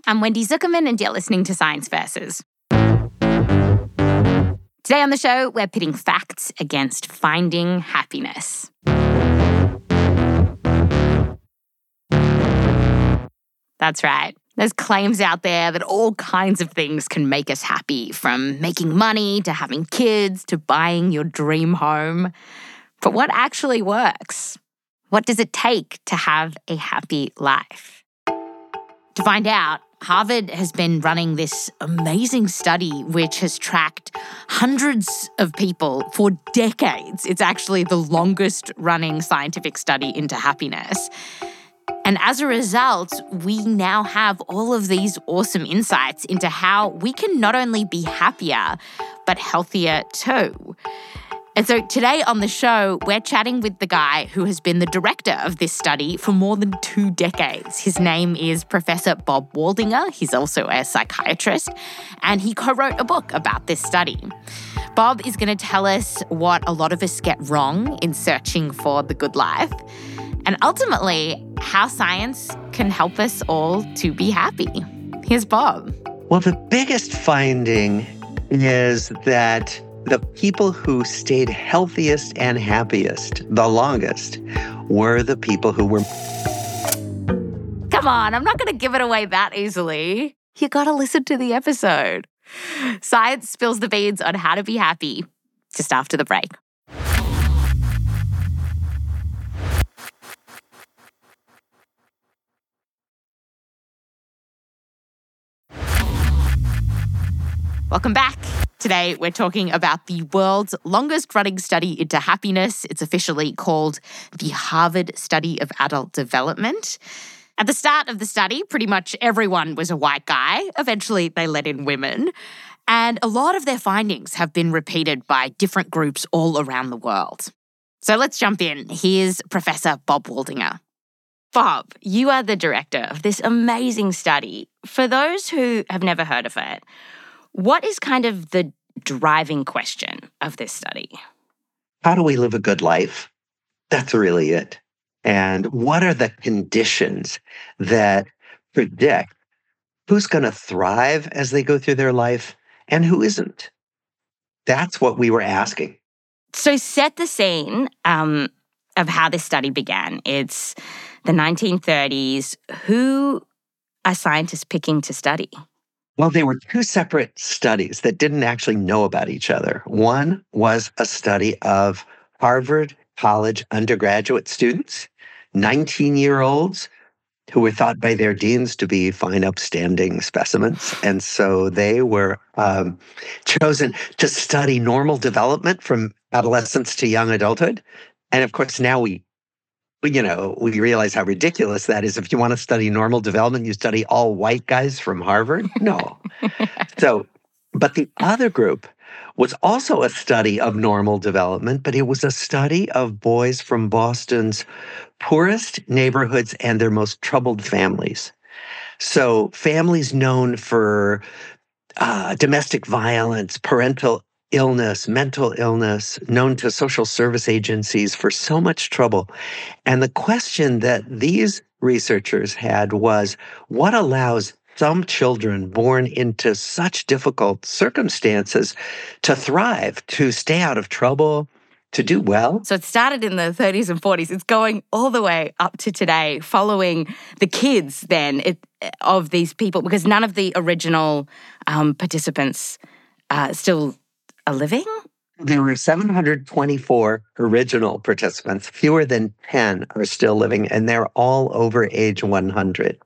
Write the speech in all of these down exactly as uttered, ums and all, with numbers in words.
I'm Wendy Zuckerman, and you're listening to Science Versus. Today on the show, we're pitting facts against finding happiness. That's right. There's claims out there that all kinds of things can make us happy, from making money to having kids to buying your dream home. But what actually works? What does it take to have a happy life? To find out, Harvard has been running this amazing study which has tracked hundreds of people for decades. It's actually the longest running scientific study into happiness. And as a result, we now have all of these awesome insights into how we can not only be happier, but healthier too. And so today on the show, we're chatting with the guy who has been the director of this study for more than two decades. His name is Professor Bob Waldinger. He's also a psychiatrist, and he co-wrote a book about this study. Bob is going to tell us what a lot of us get wrong in searching for the good life, and ultimately, how science can help us all to be happy. Here's Bob. Well, the biggest finding is that the people who stayed healthiest and happiest the longest were the people who were... Come on, I'm not going to give it away that easily. You got to listen to the episode. Science spills the beans on how to be happy just after the break. Welcome back. Today, we're talking about the world's longest-running study into happiness. It's officially called the Harvard Study of Adult Development. At the start of the study, pretty much everyone was a white guy. Eventually, they let in women. And a lot of their findings have been repeated by different groups all around the world. So let's jump in. Here's Professor Bob Waldinger. Bob, you are the director of this amazing study. For those who have never heard of it, what is kind of the driving question of this study? How do we live a good life? That's really it. And what are the conditions that predict who's going to thrive as they go through their life and who isn't? That's what we were asking. So set the scene um, of how this study began. It's the nineteen thirties. Who are scientists picking to study? Well, they were two separate studies that didn't actually know about each other. One was a study of Harvard College undergraduate students, nineteen-year-olds, who were thought by their deans to be fine, upstanding specimens. And so they were um, chosen to study normal development from adolescence to young adulthood. And of course, now we you know, we realize how ridiculous that is. If you want to study normal development, you study all white guys from Harvard? No. So, but the other group was also a study of normal development, but it was a study of boys from Boston's poorest neighborhoods and their most troubled families. So families known for uh, domestic violence, parental illness, mental illness, known to social service agencies for so much trouble. And the question that these researchers had was, what allows some children born into such difficult circumstances to thrive, to stay out of trouble, to do well? So it started in the thirties and forties. It's going all the way up to today, following the kids then it, of these people, because none of the original um, participants uh, still are living? There were seven hundred twenty-four original participants. Fewer than ten are still living, and they're all over age one hundred.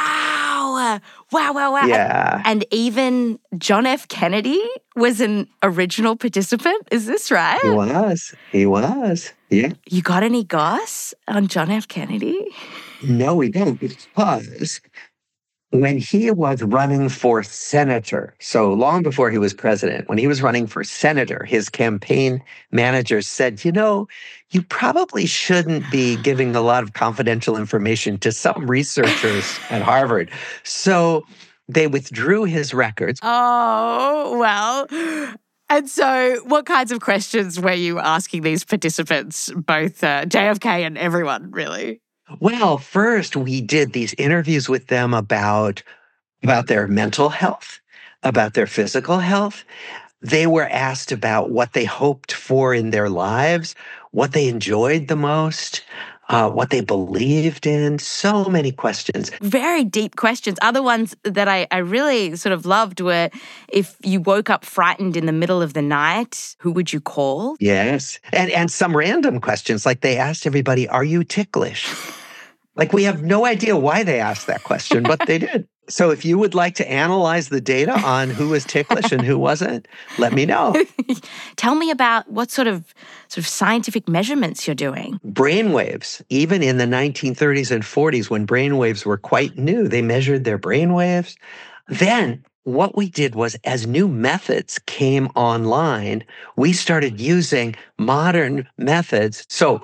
Wow. Wow, wow, wow. Yeah. And, and even John F. Kennedy was an original participant? Is this right? He was. He was. Yeah. You got any goss on John F. Kennedy? No, we don't, because when he was running for senator, so long before he was president, when he was running for senator, his campaign managers said, you know, you probably shouldn't be giving a lot of confidential information to some researchers at Harvard. So they withdrew his records. Oh, well. And so what kinds of questions were you asking these participants, both uh, J F K and everyone, really? Well, first we did these interviews with them about about their mental health, about their physical health. They were asked about what they hoped for in their lives, what they enjoyed the most, uh, what they believed in. So many questions. Very deep questions. Other ones that I, I really sort of loved were, if you woke up frightened in the middle of the night, who would you call? Yes. And, and some random questions, like they asked everybody, are you ticklish? Like, we have no idea why they asked that question, but they did. So if you would like to analyze the data on who was ticklish and who wasn't, let me know. Tell me about what sort of sort of scientific measurements you're doing. Brainwaves, even in the nineteen thirties and forties, when brainwaves were quite new, they measured their brainwaves. Then what we did was, as new methods came online, we started using modern methods. So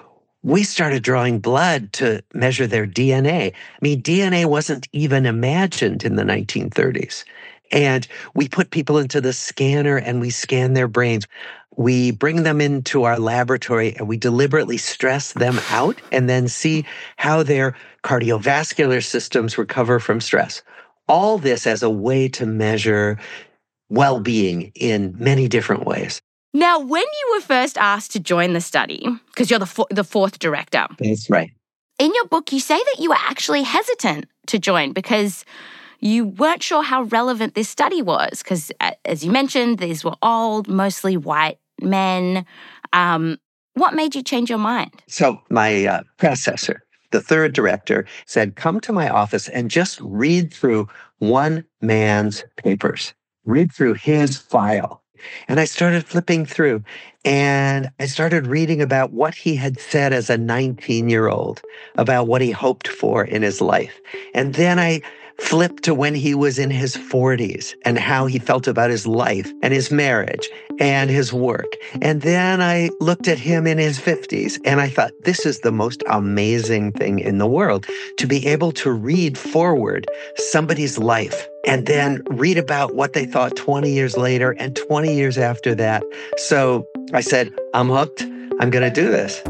we started drawing blood to measure their D N A. I mean, D N A wasn't even imagined in the nineteen thirties. And we put people into the scanner and we scan their brains. We bring them into our laboratory and we deliberately stress them out and then see how their cardiovascular systems recover from stress. All this as a way to measure well-being in many different ways. Now, when you were first asked to join the study, because you're the, fo- the fourth director. That's right. In your book, you say that you were actually hesitant to join because you weren't sure how relevant this study was. Because, as you mentioned, these were old, mostly white men. Um, what made you change your mind? So my uh, predecessor, the third director, said, come to my office and just read through one man's papers. Read through his file. And I started flipping through and I started reading about what he had said as a nineteen-year-old, about what he hoped for in his life. And then I flipped to when he was in his forties and how he felt about his life and his marriage and his work. And then I looked at him in his fifties and I thought, this is the most amazing thing in the world, to be able to read forward somebody's life and then read about what they thought twenty years later and twenty years after that. So I said, I'm hooked. I'm going to do this.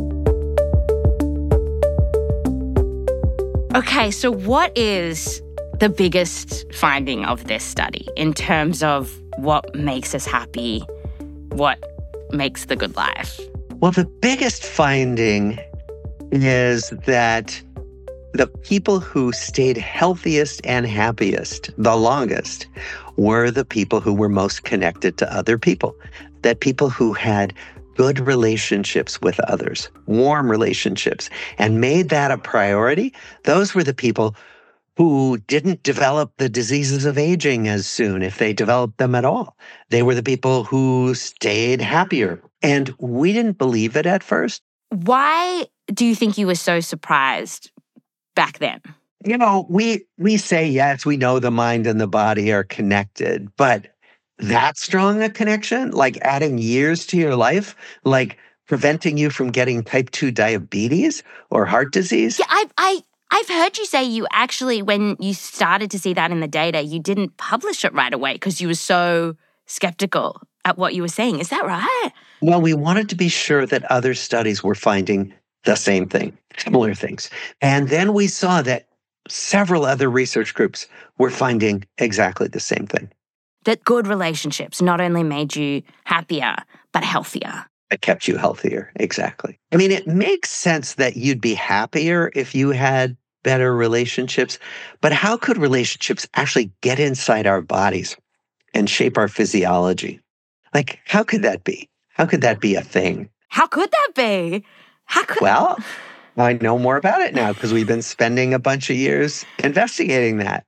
Okay, so what is the biggest finding of this study in terms of what makes us happy, what makes the good life? Well, the biggest finding is that the people who stayed healthiest and happiest the longest were the people who were most connected to other people, that people who had good relationships with others, warm relationships, and made that a priority, those were the people who didn't develop the diseases of aging as soon, if they developed them at all. They were the people who stayed happier. And we didn't believe it at first. Why do you think you were so surprised back then? You know, we we say, yes, we know the mind and the body are connected, but that strong a connection, like adding years to your life, like preventing you from getting type two diabetes or heart disease? Yeah, I, I, I've heard you say you actually, when you started to see that in the data, you didn't publish it right away because you were so skeptical at what you were saying. Is that right? Well, we wanted to be sure that other studies were finding the same thing, similar things. And then we saw that several other research groups were finding exactly the same thing. That good relationships not only made you happier, but healthier. It kept you healthier, exactly. I mean, it makes sense that you'd be happier if you had better relationships, but how could relationships actually get inside our bodies and shape our physiology? Like, how could that be? How could that be a thing? How could that be? How could... Well, I know more about it now because we've been spending a bunch of years investigating that.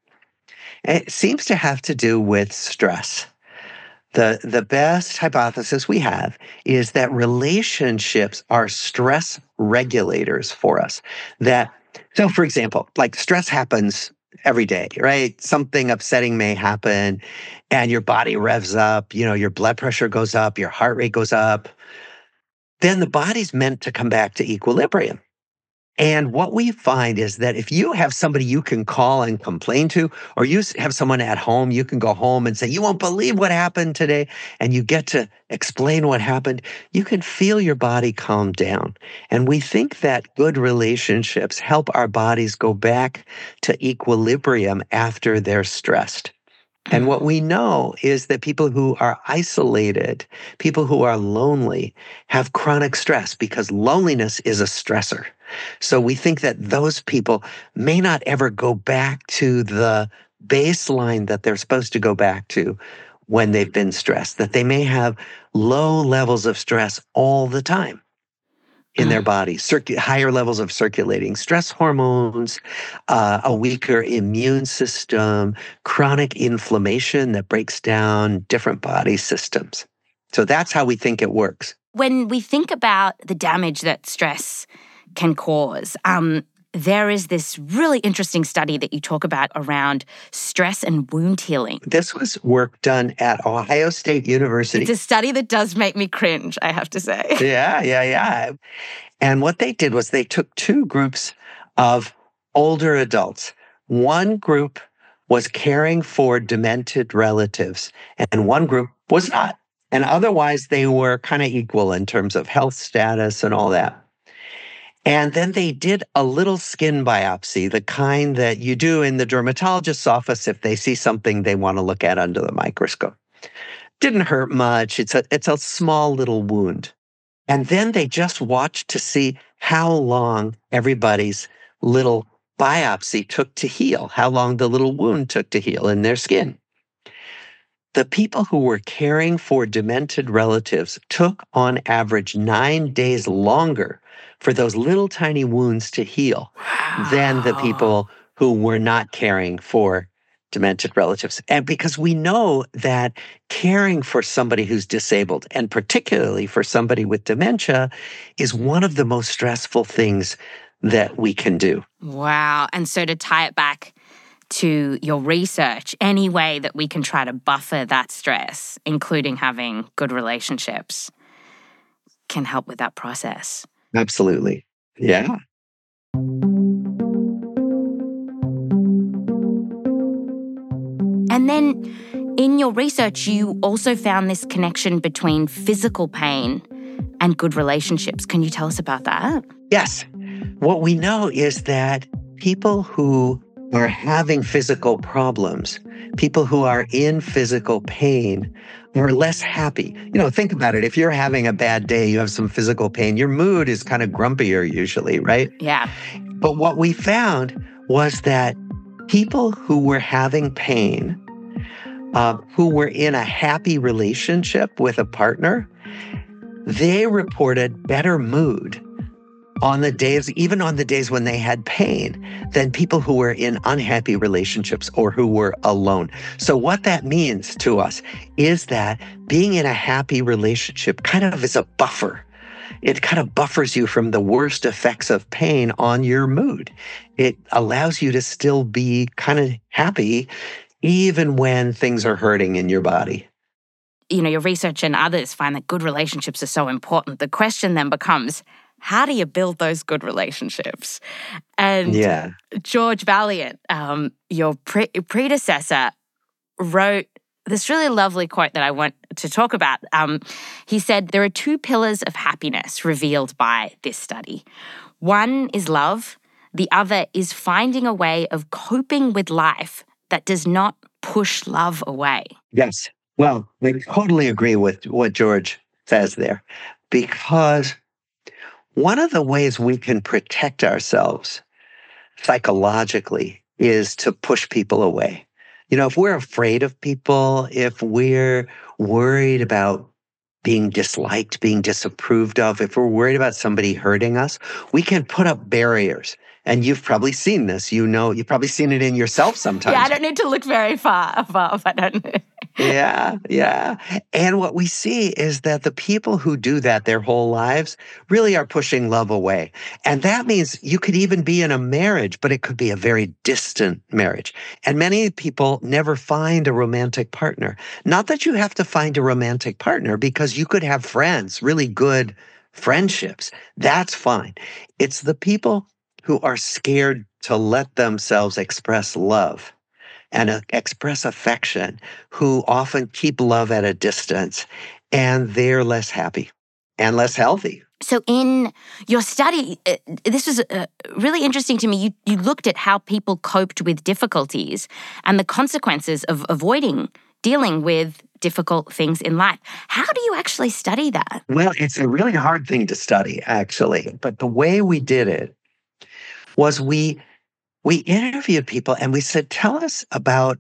It seems to have to do with stress. The, the best hypothesis we have is that relationships are stress regulators for us. That, so for example, like stress happens every day, right? Something upsetting may happen and your body revs up, you know, your blood pressure goes up, your heart rate goes up. Then the body's meant to come back to equilibrium. And what we find is that if you have somebody you can call and complain to, or you s- have someone at home, you can go home and say, "You won't believe what happened today," and you get to explain what happened, you can feel your body calm down. And we think that good relationships help our bodies go back to equilibrium after they're stressed. And what we know is that people who are isolated, people who are lonely, have chronic stress because loneliness is a stressor. So we think that those people may not ever go back to the baseline that they're supposed to go back to when they've been stressed, that they may have low levels of stress all the time in their body, circu- higher levels of circulating stress hormones, uh, a weaker immune system, chronic inflammation that breaks down different body systems. So that's how we think it works. When we think about the damage that stress can cause, um, there is this really interesting study that you talk about around stress and wound healing. This was work done at Ohio State University. It's a study that does make me cringe, I have to say. Yeah, yeah, yeah. And what they did was they took two groups of older adults. One group was caring for demented relatives, and one group was not. And otherwise, they were kind of equal in terms of health status and all that. And then they did a little skin biopsy, the kind that you do in the dermatologist's office if they see something they want to look at under the microscope. Didn't hurt much. It's a, it's a small little wound. And then they just watched to see how long everybody's little biopsy took to heal, how long the little wound took to heal in their skin. The people who were caring for demented relatives took on average nine days longer for those little tiny wounds to heal wow. than the people who were not caring for demented relatives. And because we know that caring for somebody who's disabled, and particularly for somebody with dementia, is one of the most stressful things that we can do. Wow. And so to tie it back to your research, any way that we can try to buffer that stress, including having good relationships, can help with that process. Absolutely. Yeah. And then in your research, you also found this connection between physical pain and good relationships. Can you tell us about that? Yes. What we know is that people who are having physical problems, people who are in physical pain, are less happy. You know, think about it. If you're having a bad day, you have some physical pain, your mood is kind of grumpier usually, right? Yeah. But what we found was that people who were having pain, uh, who were in a happy relationship with a partner, they reported better mood on the days, even on the days when they had pain, than people who were in unhappy relationships or who were alone. So what that means to us is that being in a happy relationship kind of is a buffer. It kind of buffers you from the worst effects of pain on your mood. It allows you to still be kind of happy even when things are hurting in your body. You know, your research and others find that good relationships are so important. The question then becomes, how do you build those good relationships? And yeah. George Vaillant, um, your pre- predecessor, wrote this really lovely quote that I want to talk about. Um, he said, there are two pillars of happiness revealed by this study. One is love. The other is finding a way of coping with life that does not push love away. Yes. Well, I totally agree with what George says there, because one of the ways we can protect ourselves psychologically is to push people away. You know, if we're afraid of people, if we're worried about being disliked, being disapproved of, if we're worried about somebody hurting us, we can put up barriers. And you've probably seen this. You know, you've probably seen it in yourself sometimes. Yeah, I don't need to look very far above. I don't know. Yeah, yeah. And what we see is that the people who do that their whole lives really are pushing love away. And that means you could even be in a marriage, but it could be a very distant marriage. And many people never find a romantic partner. Not that you have to find a romantic partner, because you could have friends, really good friendships. That's fine. It's the people who are scared to let themselves express love and uh, express affection, who often keep love at a distance, and they're less happy and less healthy. So in your study, uh, this was uh, really interesting to me. You, you looked at how people coped with difficulties and the consequences of avoiding dealing with difficult things in life. How do you actually study that? Well, it's a really hard thing to study, actually. But the way we did it was we we interviewed people and we said, tell us about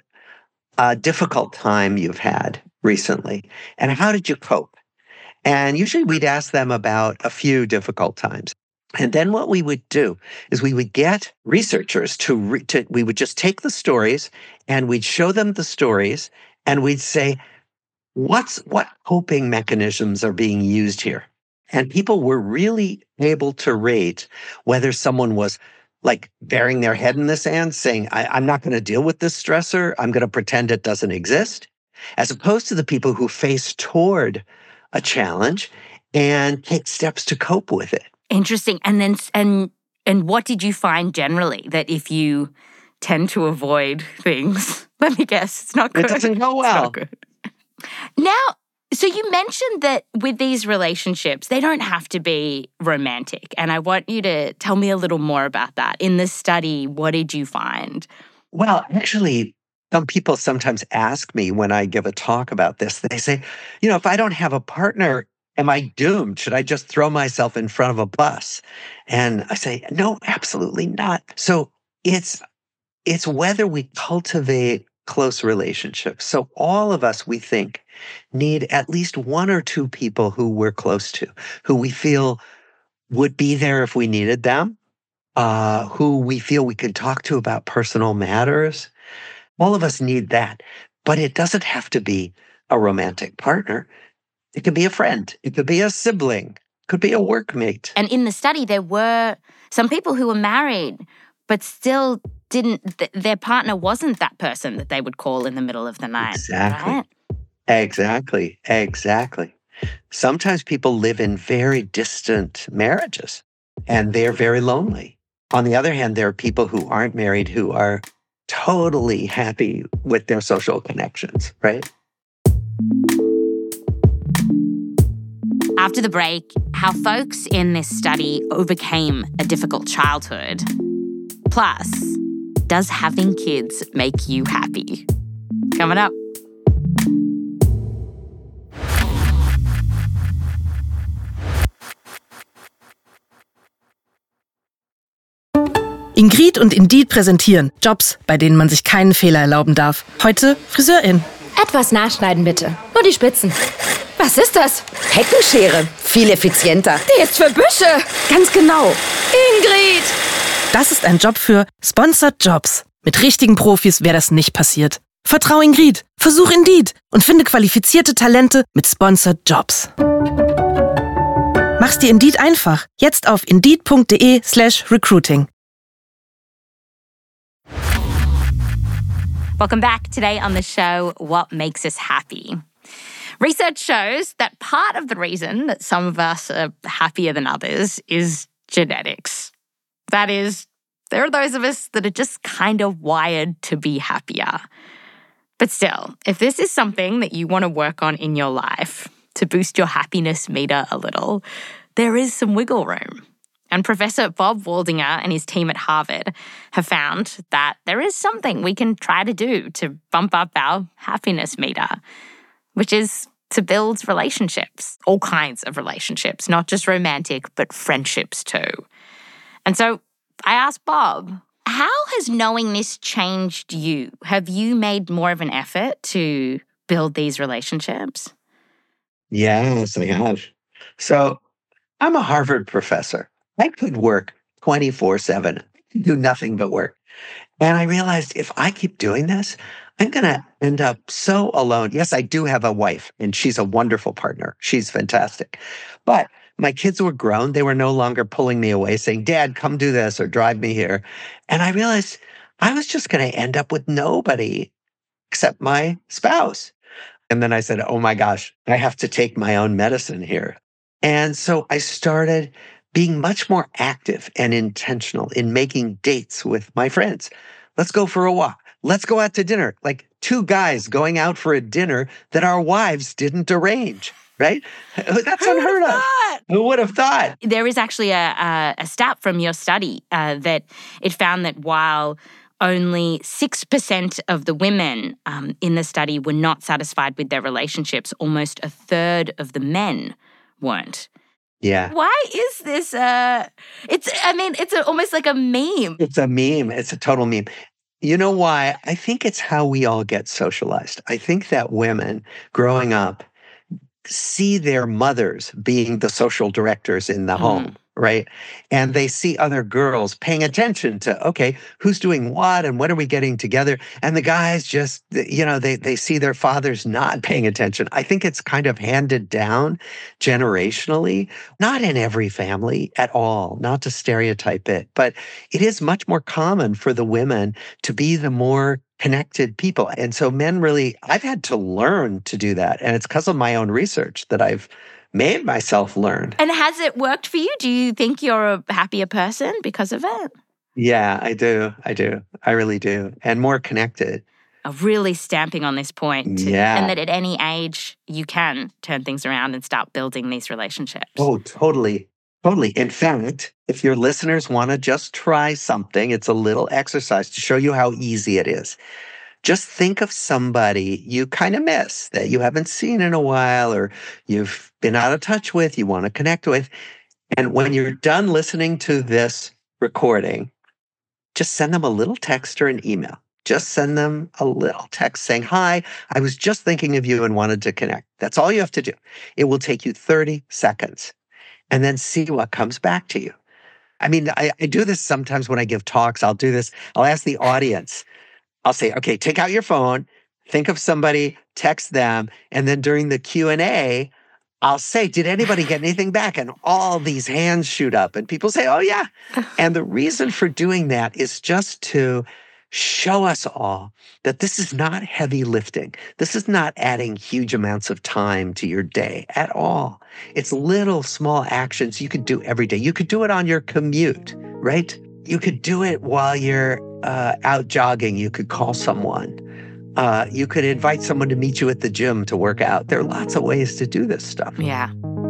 a difficult time you've had recently and how did you cope? And usually we'd ask them about a few difficult times. And then what we would do is we would get researchers to, re- to we would just take the stories and we'd show them the stories and we'd say, what's what coping mechanisms are being used here? And people were really able to rate whether someone was like burying their head in the sand, saying, I, I'm not going to deal with this stressor. I'm going to pretend it doesn't exist, as opposed to the people who face toward a challenge and take steps to cope with it. Interesting. And then, and and what did you find generally? That if you tend to avoid things, let me guess, it's not good. It doesn't go well. It's not good. Now, so you mentioned that with these relationships, they don't have to be romantic. And I want you to tell me a little more about that. In this study, what did you find? Well, actually, some people sometimes ask me when I give a talk about this, they say, you know, if I don't have a partner, am I doomed? Should I just throw myself in front of a bus? And I say, no, absolutely not. So it's it's whether we cultivate close relationships. So all of us, we think, need at least one or two people who we're close to, who we feel would be there if we needed them, uh, who we feel we could talk to about personal matters. All of us need that, but it doesn't have to be a romantic partner. It could be a friend. It could be a sibling. It could be a workmate. And in the study, there were some people who were married, but still didn't, th- their partner wasn't that person that they would call in the middle of the night. Exactly. Right? Exactly. Exactly. Sometimes people live in very distant marriages and they're very lonely. On the other hand, there are people who aren't married who are totally happy with their social connections, right? After the break, how folks in this study overcame a difficult childhood. Plus, does having kids make you happy? Coming up. Ingrid und Indeed präsentieren Jobs, bei denen man sich keinen Fehler erlauben darf. Heute Friseurin. Etwas nachschneiden bitte. Nur die Spitzen. Was ist das? Heckenschere. Viel effizienter. Die ist für Büsche. Ganz genau. Ingrid! Das ist ein Job für Sponsored Jobs. Mit richtigen Profis wäre das nicht passiert. Vertrau Ingrid, versuch Indeed und finde qualifizierte Talente mit Sponsored Jobs. Mach's dir Indeed einfach. Jetzt auf indeed.de slash recruiting. Welcome back. Today on the show, what makes us happy? Research shows that part of the reason that some of us are happier than others is genetics. That is, there are those of us that are just kind of wired to be happier. But still, if this is something that you want to work on in your life to boost your happiness meter a little, there is some wiggle room. And Professor Bob Waldinger and his team at Harvard have found that there is something we can try to do to bump up our happiness meter, which is to build relationships, all kinds of relationships, not just romantic, but friendships too. And so I asked Bob, how has knowing this changed you? Have you made more of an effort to build these relationships? Yes, I have. So I'm a Harvard professor. I could work twenty-four seven, do nothing but work. And I realized if I keep doing this, I'm going to end up so alone. Yes, I do have a wife, and she's a wonderful partner. She's fantastic. But my kids were grown. They were no longer pulling me away saying, Dad, come do this or drive me here. And I realized I was just going to end up with nobody except my spouse. And then I said, oh my gosh, I have to take my own medicine here. And so I started being much more active and intentional in making dates with my friends. Let's go for a walk. Let's go out to dinner. Like two guys going out for a dinner that our wives didn't arrange, right? That's Who unheard would have of. thought? Who would have thought? There is actually a, a, a stat from your study uh, that it found that while only six percent of the women um, in the study were not satisfied with their relationships, almost a third of the men weren't. Yeah. Why is this? Uh, it's, I mean, it's a, almost like a meme. It's a meme. It's a total meme. You know why? I think it's how we all get socialized. I think that women growing up see their mothers being the social directors in the Mm. home, right? And they see other girls paying attention to, okay, who's doing what and what are we getting together? And the guys just, you know, they they see their fathers not paying attention. I think it's kind of handed down generationally, not in every family at all, not to stereotype it, but it is much more common for the women to be the more connected people. And so men really, I've had to learn to do that. And it's because of my own research that I've made myself learn. And has it worked for you? Do you think you're a happier person because of it? Yeah, I do. I do. I really do. And more connected. Are really stamping on this point. to- Yeah. And that at any age, you can turn things around and start building these relationships. Oh, totally. Totally. In fact, if your listeners want to just try something, it's a little exercise to show you how easy it is. Just think of somebody you kind of miss that you haven't seen in a while or you've been out of touch with, you want to connect with. And when you're done listening to this recording, just send them a little text or an email. Just send them a little text saying, hi, I was just thinking of you and wanted to connect. That's all you have to do. It will take you thirty seconds. And then see what comes back to you. I mean, I, I do this sometimes when I give talks. I'll do this. I'll ask the audience. I'll say, okay, take out your phone, think of somebody, text them, and then during the Q and A, I'll say, did anybody get anything back? And all these hands shoot up and people say, oh yeah. And the reason for doing that is just to show us all that this is not heavy lifting. This is not adding huge amounts of time to your day at all. It's little small actions you could do every day. You could do it on your commute, right? You could do it while you're uh, out jogging. You could call someone. Uh, you could invite someone to meet you at the gym to work out. There are lots of ways to do this stuff. Yeah.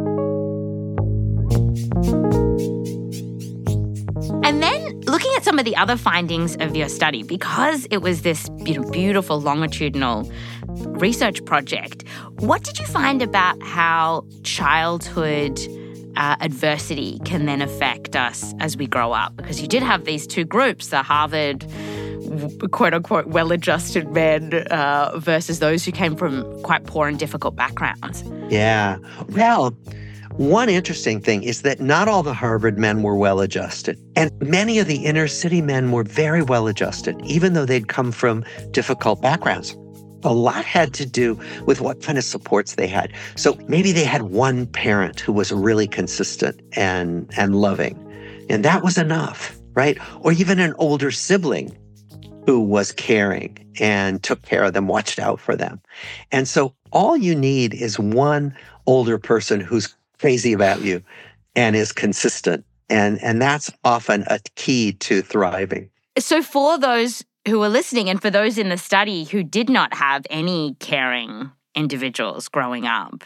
And then looking at some of the other findings of your study, because it was this you know, beautiful longitudinal research project, what did you find about how childhood uh, adversity can then affect us as we grow up? Because you did have these two groups, the Harvard quote-unquote well-adjusted men uh, versus those who came from quite poor and difficult backgrounds. Yeah. Well, one interesting thing is that not all the Harvard men were well-adjusted. And many of the inner city men were very well-adjusted, even though they'd come from difficult backgrounds. A lot had to do with what kind of supports they had. So maybe they had one parent who was really consistent and, and loving, and that was enough, right? Or even an older sibling who was caring and took care of them, watched out for them. And so all you need is one older person who's crazy about you and is consistent. And, and that's often a key to thriving. So for those who are listening and for those in the study who did not have any caring individuals growing up,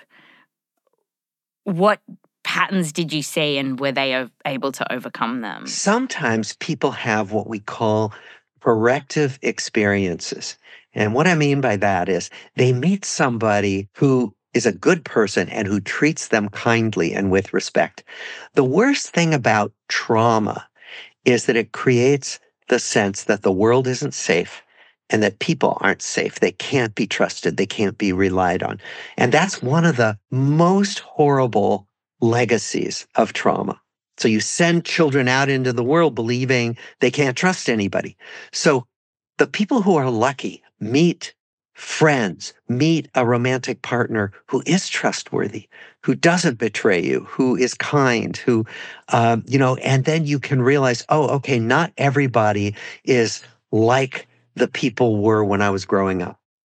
what patterns did you see and were they able to overcome them? Sometimes people have what we call corrective experiences. And what I mean by that is they meet somebody who is a good person and who treats them kindly and with respect. The worst thing about trauma is that it creates the sense that the world isn't safe and that people aren't safe. They can't be trusted. They can't be relied on. And that's one of the most horrible legacies of trauma. So you send children out into the world believing they can't trust anybody. So the people who are lucky meet friends, meet a romantic partner who is trustworthy, who doesn't betray you, who is kind, who, um, you know, and then you can realize, oh, okay, not everybody is like the people were when I was growing up.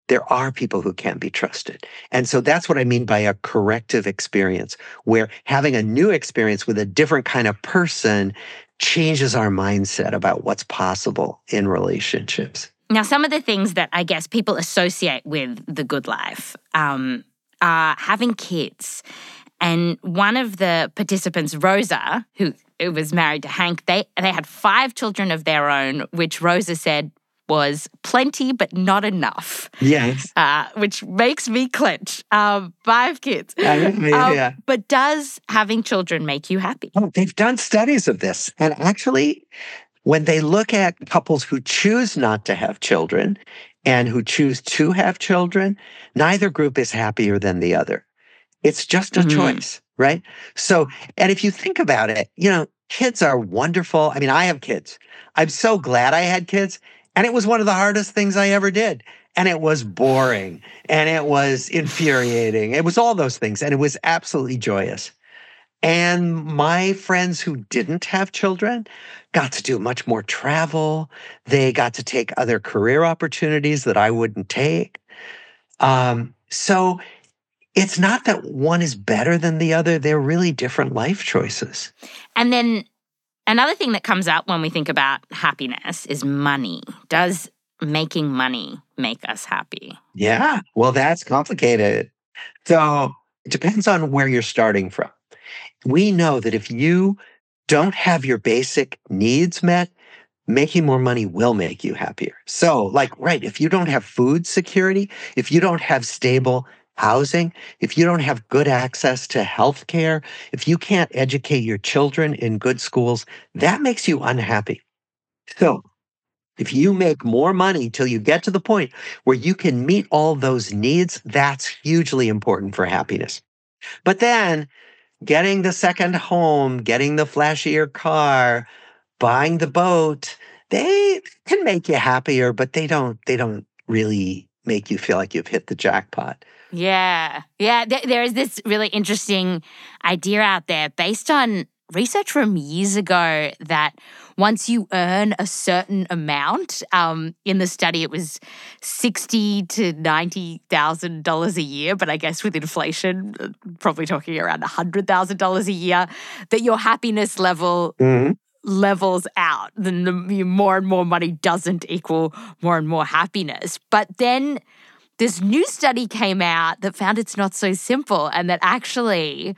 there are people who can be trusted. And so that's what I mean by a corrective experience, where having a new experience with a different kind of person changes our mindset about what's possible in relationships. Now, some of the things that I guess people associate with the good life um, are having kids. And one of the participants, Rosa, who was married to Hank, they they had five children of their own, which Rosa said was plenty but not enough. Yes. Uh, which makes me clench. Um, five kids. Yeah, yeah, yeah. Um, but does having children make you happy? Oh, they've done studies of this. And actually, when they look at couples who choose not to have children and who choose to have children, neither group is happier than the other. It's just a mm-hmm. choice, right? So, and if you think about it, you know, kids are wonderful. I mean, I have kids. I'm so glad I had kids. And it was one of the hardest things I ever did. And it was boring. And it was infuriating. It was all those things. And it was absolutely joyous. And my friends who didn't have children got to do much more travel. They got to take other career opportunities that I wouldn't take. Um, so it's not that one is better than the other. They're really different life choices. And then another thing that comes up when we think about happiness is money. Does making money make us happy? Yeah, well, that's complicated. So it depends on where you're starting from. We know that if you don't have your basic needs met, making more money will make you happier. So, like, right, if you don't have food security, if you don't have stable housing, if you don't have good access to health care, if you can't educate your children in good schools, that makes you unhappy. So if you make more money till you get to the point where you can meet all those needs, that's hugely important for happiness. But then getting the second home, getting the flashier car, buying the boat, they can make you happier, but they don't, they don't really make you feel like you've hit the jackpot. Yeah. Yeah. There is this really interesting idea out there based on research from years ago that once you earn a certain amount, um, in the study it was sixty to ninety thousand dollars a year, but I guess with inflation, probably talking around a hundred thousand dollars a year, that your happiness level mm-hmm. levels out. Then the more and more money doesn't equal more and more happiness. But then this new study came out that found it's not so simple, and that actually,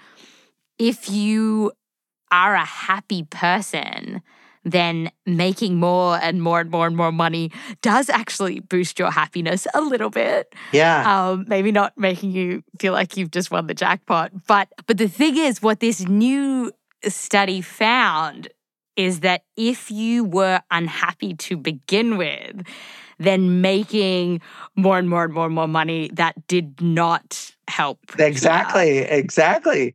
if you are a happy person, then making more and more and more and more money does actually boost your happiness a little bit. Yeah. Um, maybe not making you feel like you've just won the jackpot. But but the thing is, what this new study found is that if you were unhappy to begin with, then making more and more and more and more money, that did not help. Exactly, exactly.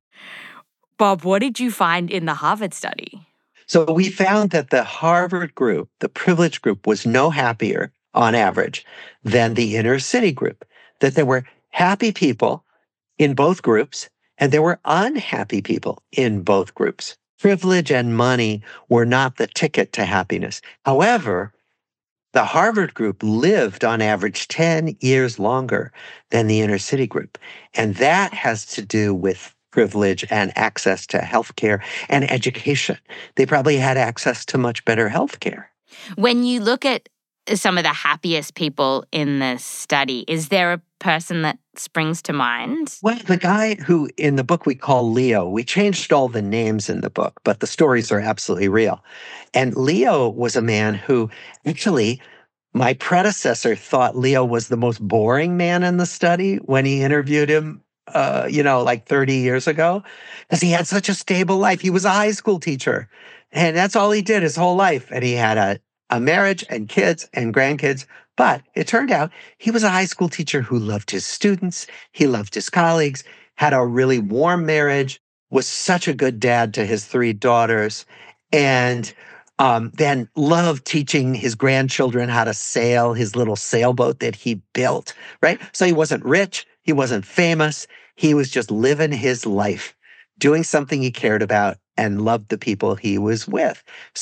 Bob, what did you find in the Harvard study? So we found that the Harvard group, the privileged group, was no happier on average than the inner city group, that there were happy people in both groups and there were unhappy people in both groups. Privilege and money were not the ticket to happiness. However, the Harvard group lived on average ten years longer than the inner city group. And that has to do with privilege and access to healthcare and education. They probably had access to much better healthcare. When you look at some of the happiest people in this study, is there a person that springs to mind? Well, the guy who in the book we call Leo, we changed all the names in the book, but the stories are absolutely real. And Leo was a man who actually, my predecessor thought Leo was the most boring man in the study when he interviewed him, uh, you know, like thirty years ago, because he had such a stable life. He was a high school teacher, and that's all he did his whole life. And he had a, a marriage and kids and grandkids. But it turned out he was a high school teacher who loved his students. He loved his colleagues, had a really warm marriage, was such a good dad to his three daughters, and um, then loved teaching his grandchildren how to sail his little sailboat that he built, right? So he wasn't rich. He wasn't famous. He was just living his life, doing something he cared about and loved the people he was with. So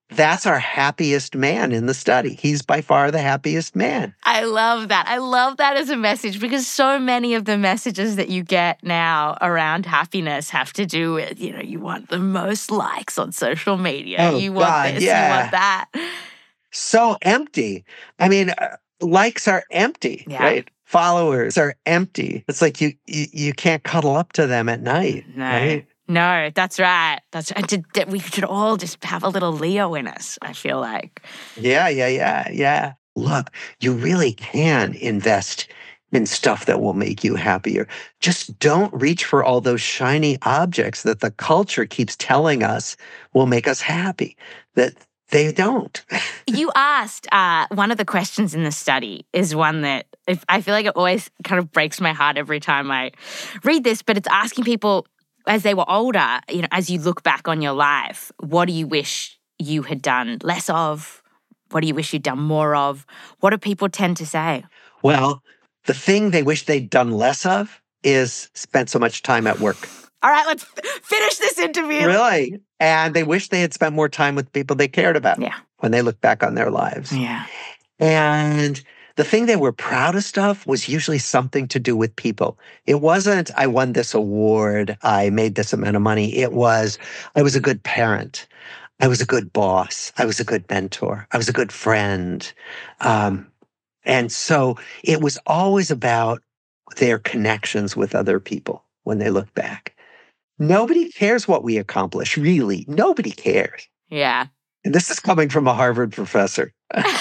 that's our happiest man in the study. He's by far the happiest man. I love that. I love that as a message because so many of the messages that you get now around happiness have to do with, you know, you want the most likes on social media. Oh, you want God, this, yeah. you want that. So empty. I mean, uh, likes are empty, Yeah. right? Followers are empty. It's like you, you you can't cuddle up to them at night, No. right? No, that's right. That's right. Did- did- We should all just have a little Leo in us, I feel like. Yeah, yeah, yeah, yeah. Look, you really can invest in stuff that will make you happier. Just don't reach for all those shiny objects that the culture keeps telling us will make us happy. That they don't. You asked, uh, one of the questions in the study is one that if, I feel like it always kind of breaks my heart every time I read this, but it's asking people as they were older, you know, as you look back on your life, what do you wish you had done less of? What do you wish you'd done more of? What do people tend to say? Well, the thing they wish they'd done less of is spent so much time at work. All right, let's f- finish this interview. Really? And they wish they had spent more time with people they cared about Yeah. when they look back on their lives. Yeah. And the thing they were proudest of was usually something to do with people. It wasn't, I won this award, I made this amount of money. It was, I was a good parent. I was a good boss. I was a good mentor. I was a good friend. Um, and so it was always about their connections with other people when they look back. Nobody cares what we accomplish, really. Nobody cares. Yeah. And this is coming from a Harvard professor.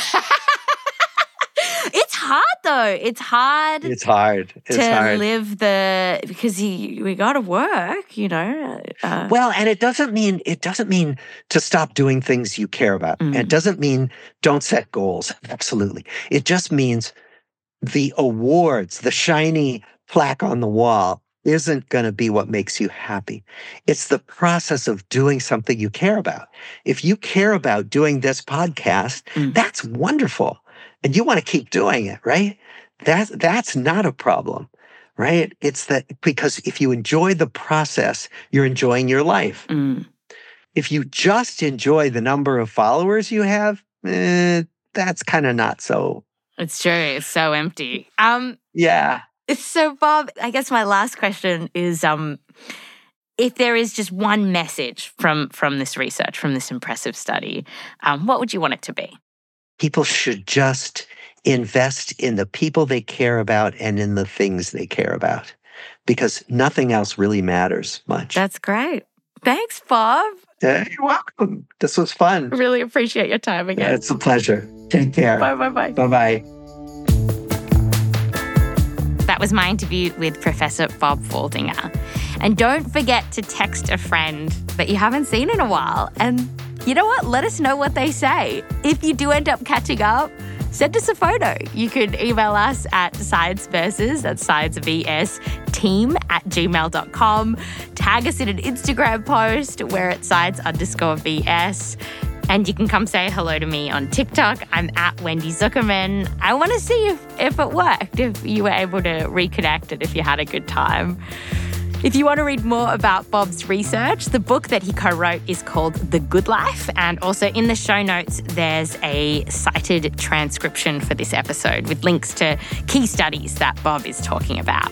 It's hard though. It's hard. It's hard. It's to hard. live the because you, we got to work, you know. Uh, Well, and it doesn't mean it doesn't mean to stop doing things you care about. Mm. And it doesn't mean don't set goals. Absolutely. It just means the awards, the shiny plaque on the wall isn't going to be what makes you happy. It's the process of doing something you care about. If you care about doing this podcast, Mm. that's wonderful. And you want to keep doing it, right? That's, that's not a problem, right? It's that because if you enjoy the process, you're enjoying your life. mm, If you just enjoy the number of followers you have, eh, that's kind of not so, it's true. It's so empty. Um. yeah. So, Bob, I guess my last question is: um, if there is just one message from from this research, from this impressive study, um, what would you want it to be? People should just invest in the people they care about and in the things they care about because nothing else really matters much. That's great. Thanks, Bob. Yeah, you're welcome. This was fun. Really appreciate your time Yeah, again. it's a pleasure. Take care. Bye, bye, bye. Bye-bye. That was my interview with Professor Bob Waldinger. And don't forget to text a friend that you haven't seen in a while. And you know what? Let us know what they say. If you do end up catching up, send us a photo. You can email us at ScienceVersus, that's ScienceVS, team at gmail dot com. Tag us in an Instagram post. We're at science underscore VS. And you can come say hello to me on TikTok. I'm at Wendy Zuckerman. I want to see if, if it worked, if you were able to reconnect and if you had a good time. If you want to read more about Bob's research, the book that he co-wrote is called The Good Life. And also in the show notes, there's a cited transcription for this episode with links to key studies that Bob is talking about.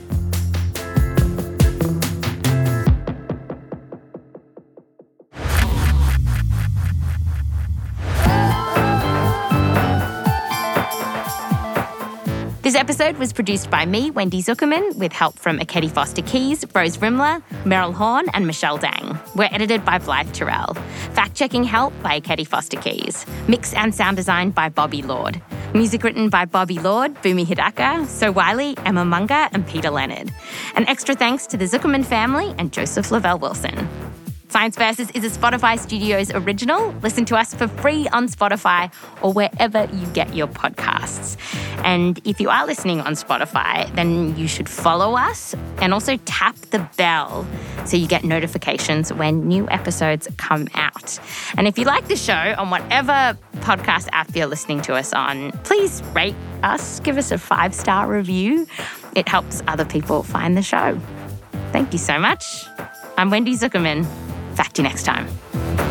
This episode was produced by me, Wendy Zuckerman, with help from Akedi Foster Keys, Rose Rimler, Meryl Horn, and Michelle Dang. We're edited by Blythe Terrell. Fact-checking help by Akedi Foster Keys. Mix and sound design by Bobby Lord. Music written by Bobby Lord, Bumi Hidaka, So Wiley, Emma Munga, and Peter Leonard. An extra thanks to the Zuckerman family and Joseph Lavelle Wilson. Science Versus is a Spotify Studios original. Listen to us for free on Spotify or wherever you get your podcasts. And if you are listening on Spotify, then you should follow us and also tap the bell so you get notifications when new episodes come out. And if you like the show on whatever podcast app you're listening to us on, please rate us, give us a five-star review. It helps other people find the show. Thank you so much. I'm Wendy Zuckerman. Fact you next time.